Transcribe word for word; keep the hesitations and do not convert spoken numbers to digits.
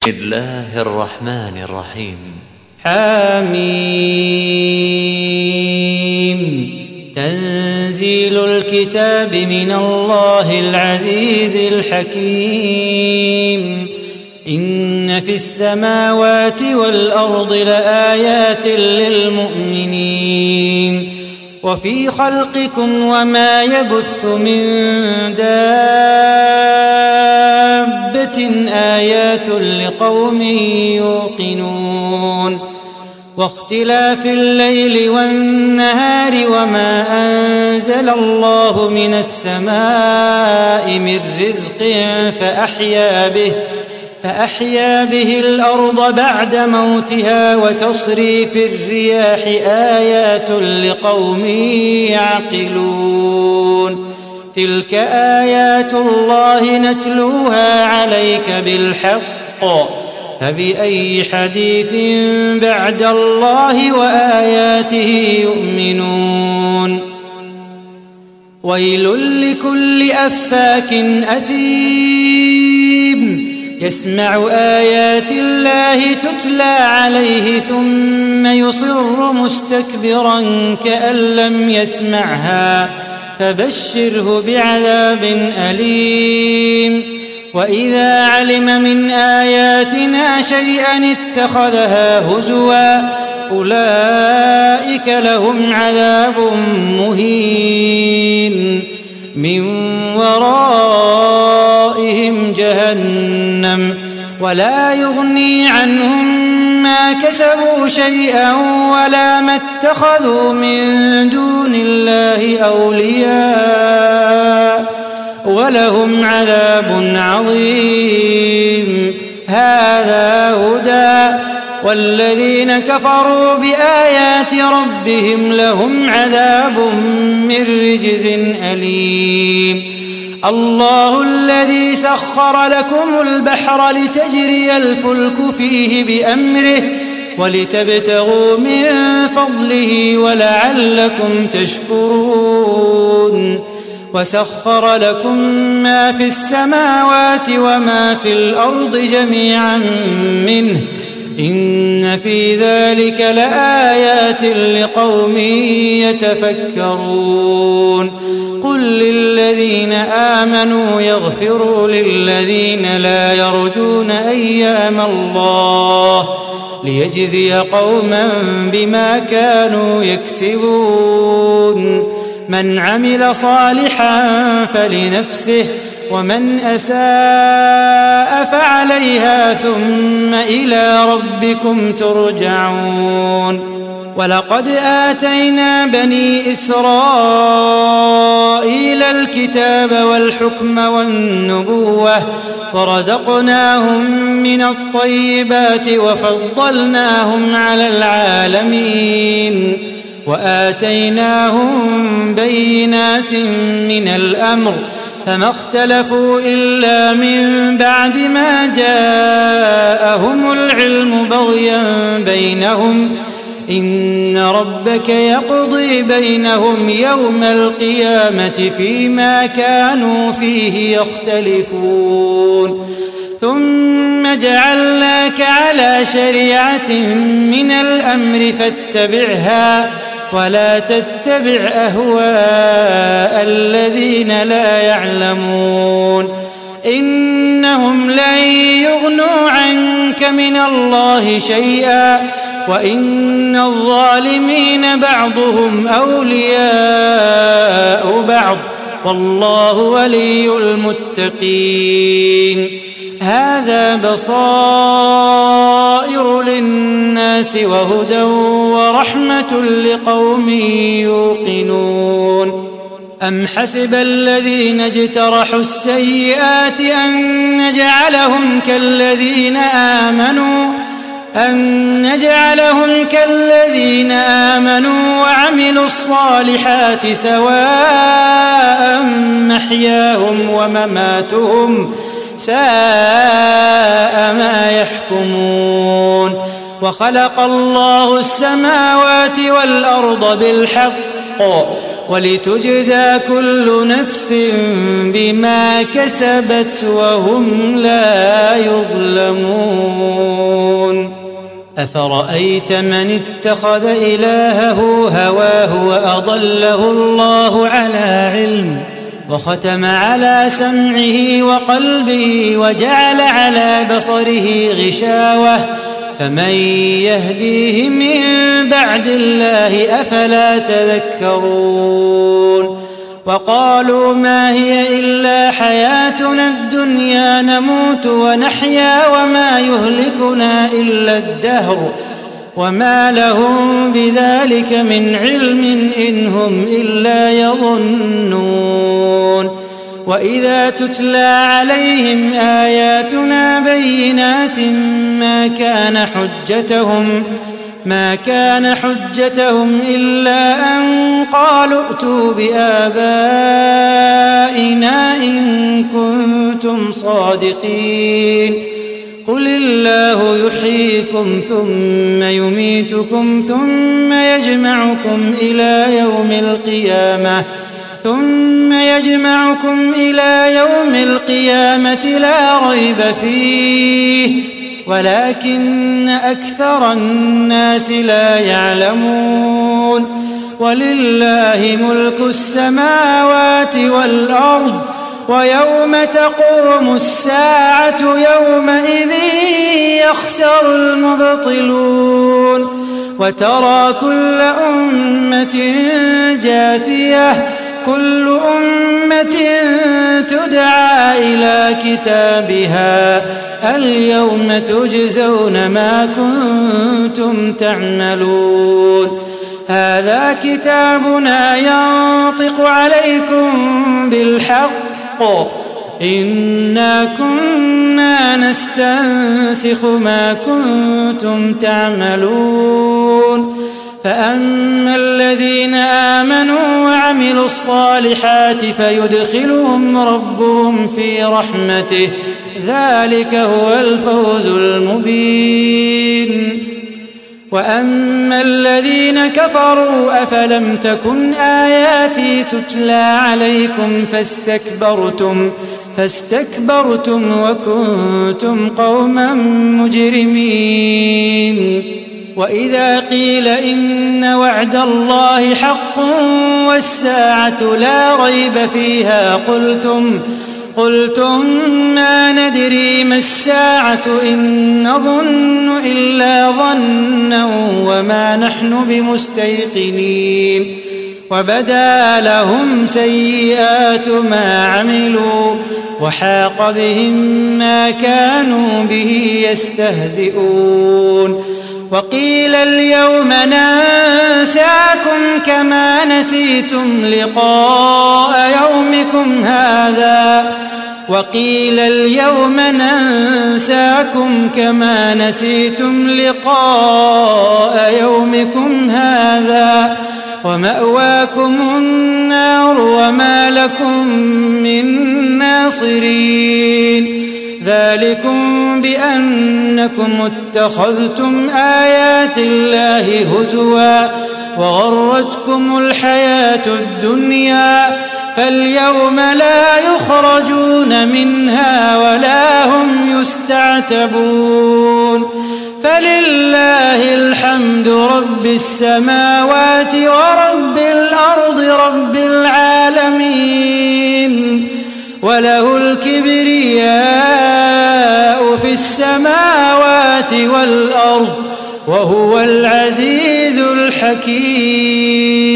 بسم الله الرحمن الرحيم. حميم. تنزيل الكتاب من الله العزيز الحكيم. إن في السماوات والأرض لآيات للمؤمنين وفي خلقكم وما يبث من دابة آيات لقوم يوقنون واختلاف الليل والنهار وما أنزل الله من السماء من رزق فأحيا به فأحيا به الأرض بعد موتها وتصريف الرياح آيات لقوم يعقلون تلك آيات الله نتلوها عليك بالحق فبأي حديث بعد الله وآياته يؤمنون ويل لكل أفاك أثيم يسمع آيات الله تتلى عليه ثم يصر مستكبرا كأن لم يسمعها فبشره بعذاب أليم وإذا علم من آياتنا شيئا اتخذها هزوا أولئك لهم عذاب مهين من ورائهم جهنم ولا يغني عنهم ما كسبوا شيئا ولا ما اتخذوا من دون الله أولياء ولهم عذاب عظيم هذا هدى والذين كفروا بآيات ربهم لهم عذاب من رجز أليم الله الذي سخر لكم البحر لتجري الفلك فيه بأمره ولتبتغوا من فضله ولعلكم تشكرون وسخر لكم ما في السماوات وما في الأرض جميعا منه إن في ذلك لآيات لقوم يتفكرون قل للذين آمنوا يغفروا للذين لا يرجون أيام الله ليجزي قوما بما كانوا يكسبون من عمل صالحا فلنفسه ومن أساء فعليها ثم إلى ربكم ترجعون ولقد آتينا بني إسرائيل الكتاب والحكم والنبوة ورزقناهم من الطيبات وفضلناهم على العالمين وآتيناهم بينات من الأمر فما اختلفوا إلا من بعد ما جاءهم العلم بغيا بينهم إن ربك يقضي بينهم يوم القيامة فيما كانوا فيه يختلفون ثم جعلناك على شريعة من الأمر فاتبعها ولا تتبع أهواء الذين لا يعلمون إنهم لن يغنوا عنك من الله شيئا وإن الظالمين بعضهم أولياء بعض والله ولي المتقين هذا بصائر للناس وهدى ورحمة لقوم يوقنون أم حسب الذين اجترحوا السيئات أن نجعلهم كالذين آمنوا أن نجعلهم كالذين آمنوا وعملوا الصالحات سواء محياهم ومماتهم ساء ما يحكمون وخلق الله السماوات والأرض بالحق ولتجزى كل نفس بما كسبت وهم لا يظلمون. أفرأيت من اتخذ إلهه هواه وأضله الله على علم وختم على سمعه وقلبه وجعل على بصره غشاوة فمن يهديه من بعد الله أفلا تذكرون وقالوا ما هي إلا حياتنا الدنيا نموت ونحيا وما يهلكنا إلا الدهر وما لهم بذلك من علم إن هم إلا يظنون وإذا تتلى عليهم آياتنا بينات ما كان حجتهم ما كان حجتهم إلا أن قالوا ائتوا بآبائنا إن كنتم صادقين قل الله يحييكم ثم يميتكم ثم يجمعكم إلى يوم القيامة ثم يجمعكم إلى يوم القيامة لا ريب فيه ولكن أكثر الناس لا يعلمون ولله ملك السماوات والأرض ويوم تقوم الساعة يومئذ يخسر المبطلون وترى كل أمة جاثية كل أمة تدعى إلى كتابها اليوم تجزون ما كنتم تعملون هذا كتابنا ينطق عليكم بالحق إنا كنا نستنسخ ما كنتم تعملون فأما الذين آمنوا وعملوا الصالحات فيدخلهم ربهم في رحمته ذلك هو الفوز المبين وأما الذين كفروا أفلم تكن آياتي تتلى عليكم فاستكبرتم فاستكبرتم وكنتم قوما مجرمين وإذا قيل إن وعد الله حق والساعة لا ريب فيها قلتم قلتم ما ندري ما الساعة إن نظن إلا ظنا وما نحن بمستيقنين وبدا لهم سيئات ما عملوا وحاق بهم ما كانوا به يستهزئون وقيل اليوم ننساكم كما نسيتم لقاء يومكم هذا وقيل اليوم ننساكم كما نسيتم لقاء يومكم هذا ومأواكم النار وما لكم من ناصرين ذلكم بأنكم اتخذتم آيات الله هزوا وغرتكم الحياة الدنيا فاليوم لا يخرجون منها ولا هم يستعتبون فلله الحمد رب السماوات ورب الأرض رب العالمين وله الكبرياء في السماوات والأرض وهو العزيز الحكيم